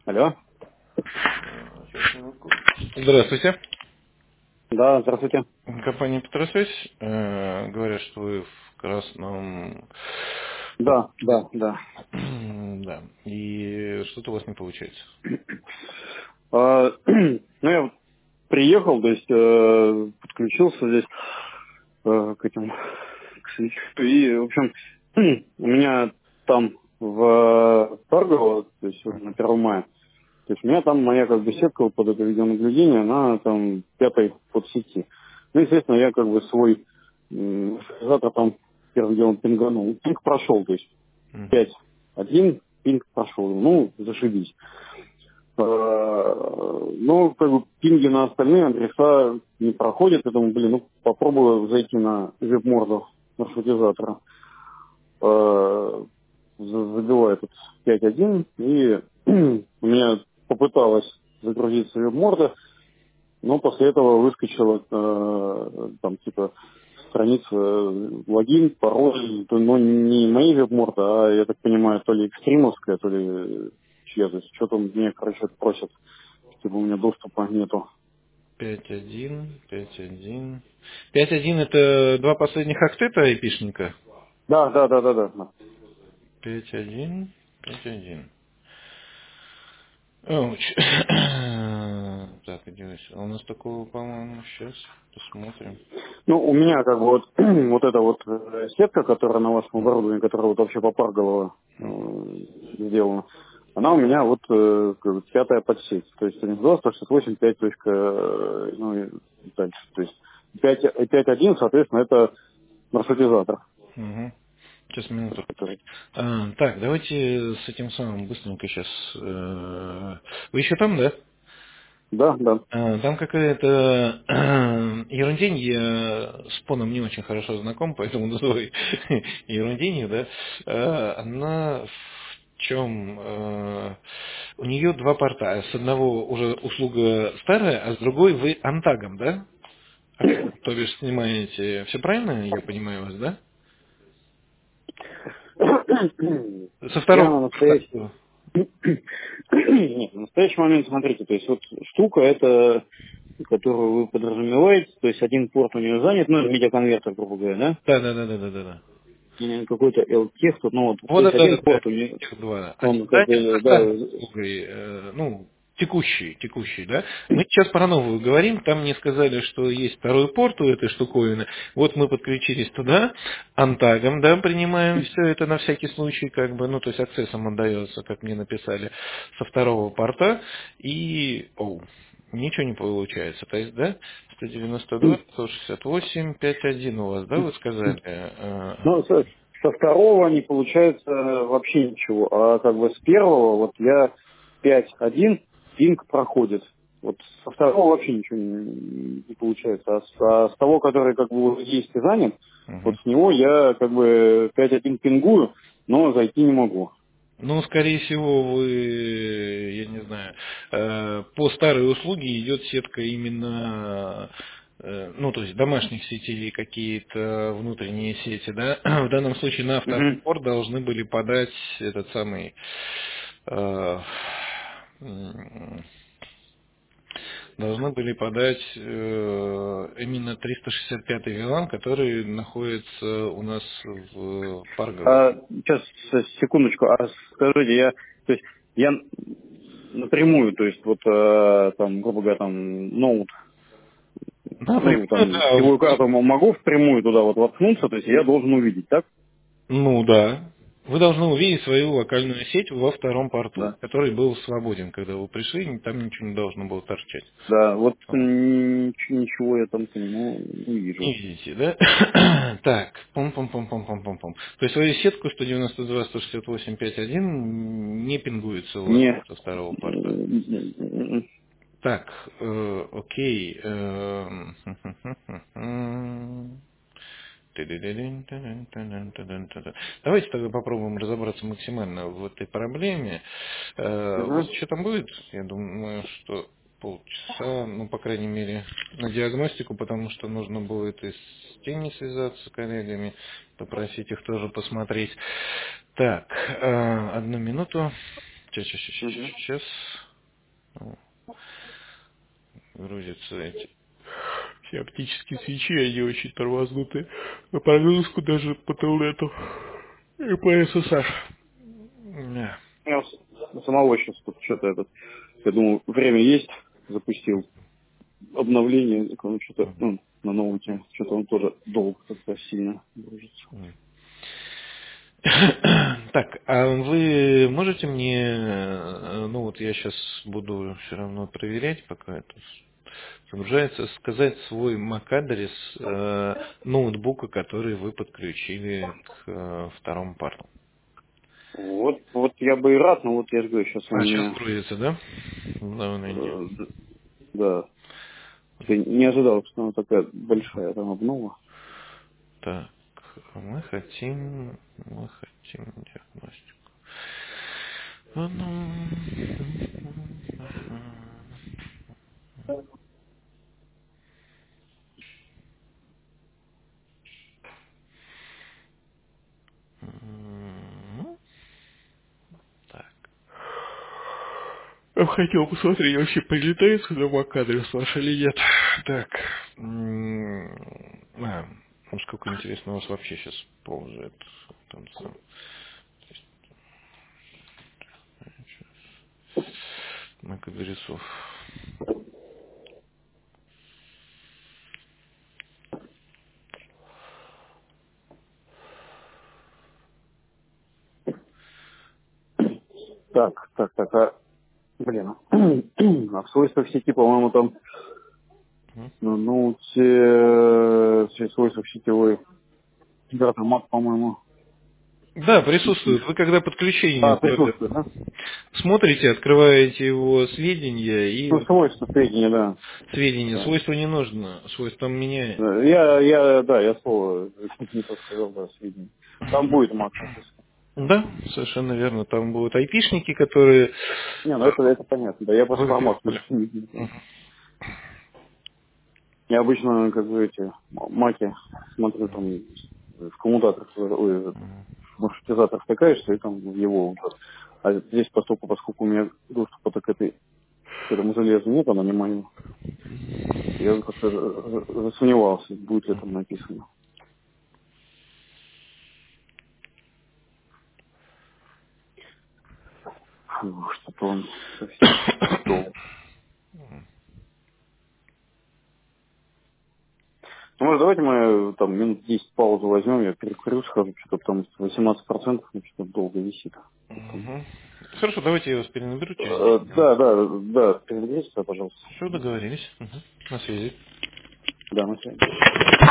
Алло. Сейчас, минутку. Здравствуйте. Да, здравствуйте. Компания Петросвязь. Говорят, что вы в Красном... Да, да, да. Да. И что-то у вас не получается. Ну, я вот приехал, то есть подключился здесь к этим, к свечу. И, в общем, у меня там в Таргово, то есть вот на 1 мая, то есть у меня там моя как бы сетка вот под это видеонаблюдение, она там 5-й подсети. Ну, естественно, я как бы свой завтра там первым делом пинганул. Пинг прошел, то есть Мгм. 5-1, пинг прошел. Ну, зашибись. Ну, как бы пинги на остальные адреса не проходят. Я думаю, блин, ну попробую зайти на веб-морду маршрутизатора. Забиваю тут 5.1, и у меня попыталась загрузиться веб-морда, но после этого выскочила там типа страница логин, пароль, но не моей веб-морда, а, я так понимаю, то ли экстримовская, то ли чья. То есть что-то мне, короче, просят, чтобы у меня доступа нету. 5.1, 5.1. 5.1 это два последних октета айпишника? Да, да, да, да, да. 5.1, 5.1. Ouch. Так, идем. А у нас такого, по-моему, сейчас посмотрим. Ну, у меня как бы вот, вот эта вот сетка, которая на вашем Мгм. оборудовании, которая вот вообще попаргово сделана, она у меня вот как бы 5-я подсеть. То есть 168, 5. Ну и дальше. То есть 5.1, соответственно, это маршрутизатор. Мгм. Сейчас, минуту. Который... Так, давайте с этим самым быстренько сейчас. Вы еще там, да? Да, да. Там какая-то ерундень, я с Поном не очень хорошо знаком, поэтому называю ерунденью, да. Она в чем? У нее два порта. С одного уже услуга старая, а с другой вы антагом, да? То бишь снимаете. Все правильно, я понимаю вас, да? Со Я второго на порта. настоящий... Нет, в настоящий момент, смотрите, то есть вот штука, это, которую вы подразумеваете, то есть один порт у нее занят, ну, медиаконвертер, грубо говоря, да? Да, да, да, да, да, да, да. Какой-то LTEX, тут, ну вот, то Вот есть это, один да, да, порт у нее, тех два. Один он как занят бы, старой да, услугой, ну, текущий, да. Мы сейчас про новую говорим, там мне сказали, что есть второй порт у этой штуковины. Вот мы подключились туда, антагом, да, принимаем все это на всякий случай, как бы, ну, то есть акцессом отдается, как мне написали, со второго порта, и, ничего не получается, то есть, да, 192, 168, 5.1 у вас, да, вы сказали? ну, со второго не получается вообще ничего, а как бы с первого, вот я 5.1, пинг проходит. Вот со второго вообще ничего не получается. А с того, который как бы уже есть и занят, вот Мгм. с него я как бы 5.1 пингую, но зайти не могу. Ну, скорее всего, вы, я не знаю, по старой услуге идет сетка именно, ну, то есть домашних сетей какие-то внутренние сети, да? В данном случае на второй Мгм. порт должны были подать этот самый, э, должны были подать именно 365-й VLAN, который находится у нас в Паргово. Сейчас, секундочку, скажите, то есть, я напрямую, то есть, вот, там, грубо говоря, там, ноут, Напрямую, ну, там, да, сетевую карту могу впрямую туда вот воткнуться, то есть, я должен увидеть, так? ну да. Вы должны увидеть свою локальную сеть во втором порту, Да. который был свободен, когда вы пришли, там ничего не должно было торчать. Да, вот Вот. ничего я там не Не вижу. видите, да? Так, пум-пум-пум-пум-пум-пум-пум. То есть свою сетку 192.168.5.1 не пингуется у вас Не. со второго порта. Так, окей. Тыдыдыдын-тыдын-тыдын-тыдын-тыдын. Давайте тогда попробуем разобраться максимально в этой проблеме. У вас Мгм. еще там будет? Я думаю, что полчаса, ну, по крайней мере, на диагностику, потому что нужно будет и с теми связаться с коллегами, попросить их тоже посмотреть. Так, одну минуту. Сейчас. Грузятся эти все оптические свечи, они очень тормознутые. На прогрузку даже по Телнету и по SSH. Да. Я самого сейчас тут что-то я думаю, время есть, запустил обновление, что-то, на ноуте, что-то он тоже долго как-то сильно грузится. Так, а вы можете мне, я сейчас буду все равно проверять, пока это загружается, сказать свой MAC-адрес ноутбука, который вы подключили к второму порту? Вот я бы и рад, но вот я же говорю, сейчас он Сейчас мне, грузится, да? Давно. да, я не ожидал, что она такая большая там обнова. Так, мы хотим диагностику. Так. Я хотел посмотреть, вообще прилетает сюда MAC-адрес ваш или нет. Так. Сколько интересно у вас вообще сейчас ползает. Там сам. MAC-адресов. Так, блин, а в свойствах сети, по-моему, там, все свойства сетевой, дата MAC, по-моему, Да, присутствует. Вы когда подключение присутствует, да? смотрите, открываете его сведения и Ну, свойства сведения, да. Да. свойства не нужно, свойства там меняет. Я слово не то сказал, да, сведения. Там будет MAC написано. Да, совершенно верно. Там будут айпишники, которые Не, ну это понятно, да, я просто про MAC выписывали. не знаю. Я обычно, как бы, эти маки смотрю там в коммутаторах, в маршрутизаторах втыкаешься, и там в его уже. А здесь, поскольку у меня доступа к этому железу нет, оно не мое, я как-то засомневался, будет ли там написано. Что-то он совсем долго. Ну, может, давайте мы там минут 10 паузу возьмем, я перекурю, схожу, что-то там 18%, ну, что-то долго висит. Угу. Хорошо, давайте я вас перенаберу через 10 минут. Да, перенаберите, пожалуйста. Все, договорились. Угу. На связи. Да, на связи.